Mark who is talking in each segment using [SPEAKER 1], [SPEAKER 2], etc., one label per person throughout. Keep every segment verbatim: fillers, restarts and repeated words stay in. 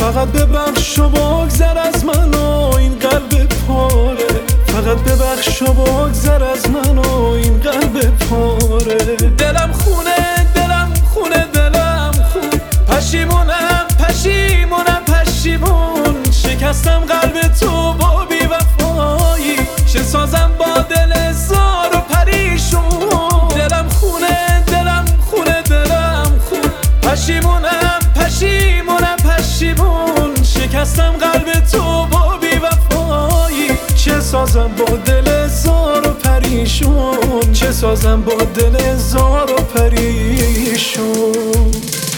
[SPEAKER 1] فقط ببخش و بگذر از من و این قلب پاره، فقط ببخش و بگذر از من و این قلب پاره. دلم خونه دلم خونه دلم خون، پشیمونم پشیمونم پشیمون، شکستم قلب تو با بی وفایی، چه سازم با دل زار و پریشون. دلم خونه دلم خونه دلم خون، پشیمونم پشیمونم پشیمون، شکستم قلب تو با بی وفایی، چه سازم با دل زار و پریشون، چه سازم با دل زار و پریشون.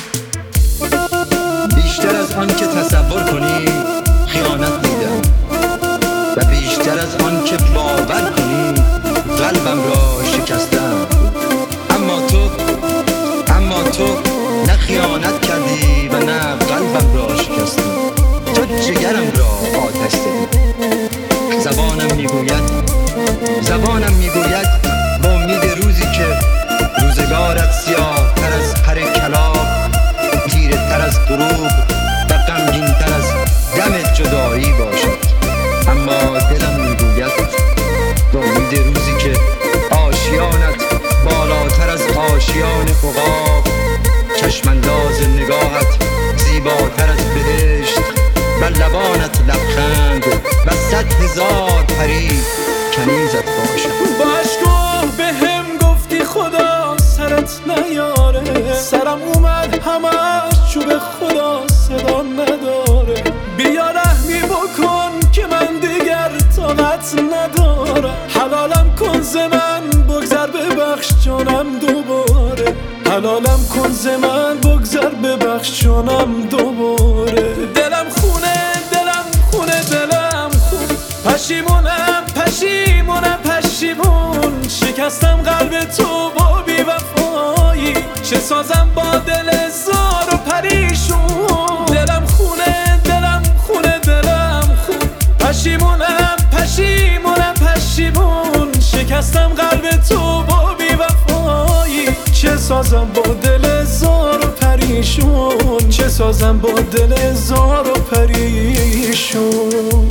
[SPEAKER 2] بیشتر از آن که تصور کنی خیانت دیدم و بیشتر از آن که باور کنی قلبم را شکستم. اما تو اما تو نه خیانت کردی و نه قلبم را شکستی، تو جگرم را آتش زدی. زبانم میگوید زبانم میگوید با امید روزی که روزگارت سیاه تر از پر کلاغ، تیره تر از غروب و غمگین تر از دم جدایی باشد. اما دلم میگوید با امید روزی که آشیانت بالاتر از آشیان عقاب، چشمانداز نگاهت زیباتر از بهشت و لبانت لبخند و صد هزار پری کنیزت باشد.
[SPEAKER 1] با اشکو به هم گفتی خدا سرت نیاره، سرم اومد همش چوب خدا صدا نداره. بیا رحمی بکن که من دیگر طاقت ندارم، حلالم کن ز من بگذر ببخش جانم دوباره، حلالم کن ز من بگذر ببخش جانم دوباره. دلم خونه دلم خونه دلم خون، پشیمونم پشیمونم پشیمون، شکستم قلب تو با بی وفایی، چه سازم با دل زار و پریشون. دلم خونه دلم خونه دلم خون، پشیمونم پشیمونم پشیمون، شکستم قلب تو با بی وفایی، چه سازم با دل زار و پریشون، چه سازم با دل زار و پریشون.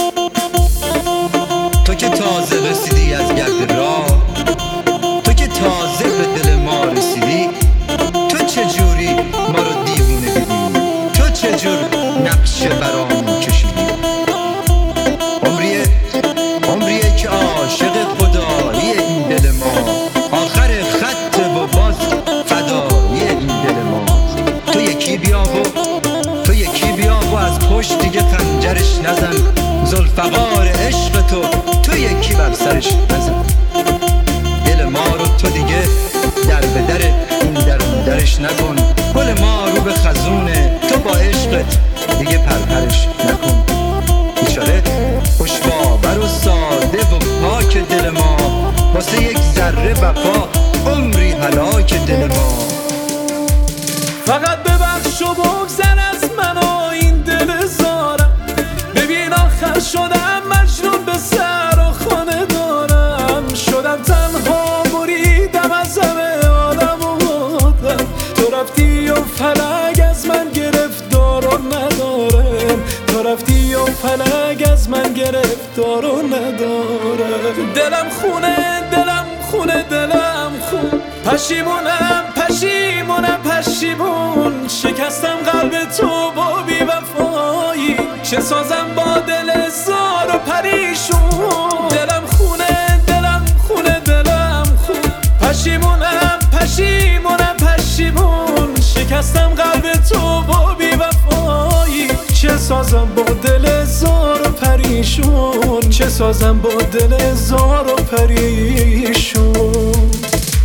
[SPEAKER 2] تو که تازه رسیدی از گرد راه، تو که تازه به دل ما رسیدی، تو چجوری ما رو دیوونه دیدی، تو چجور نقش برامون کشیدی. عمریه عمریه که عاشق خدایی این دل ما، آخر خط و باز فدایی این دل ما. تو یکی بیا و تو یکی بیا و از پشت دیگه خنجرش نزن، ذوالفقار عشق تو تو یکی بر سرش نزن. دل ما رو تو دیگه در به در این درون درش نکن، گل ما رو به خزونه تو با عشقت دیگه پرپرش نکن. بیچاره خوشباور و ساده و پاک دل ما، واسه یک ذره وفا عمری هلاک دل ما.
[SPEAKER 1] فقط ببخش و بگذر از من و این دل زارم، ببین آخر شدم مجنون به سر و خانه دارم، شدم تنها بریدم از همه عالم و آدم، تو رفتی و فلک از من گرفتار و ندارم، تو رفتی و فلک از من گرفتار و ندارم. دلم خونه دلم خونه دلم خون، پشیمونم پشیمونم پشیمون، شکستم قلب تو با بی وفایی، چه سازم با دل زار و پریشون. دلم خونه دلم خونه دلم خون، پشیمونم پشیمونم پشیمون، شکستم قلب تو با بی وفایی، چه سازم با دل زار و پریشون، چه سازم با دل زار و پریشون.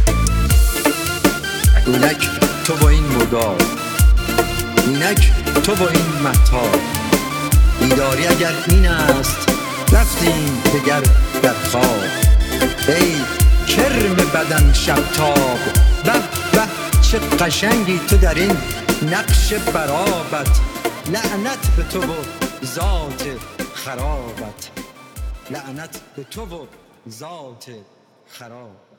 [SPEAKER 2] اینک تو با این مدار، اینک تو با این مهتاب، بیداری اگر این است رفتیم دگر در خواب. ای کرم بدن شبتاب، به به چه قشنگی تو در این نقش برابت، لعنت به تو و ذات خرابت، لعنت به تو و ذات خرابت.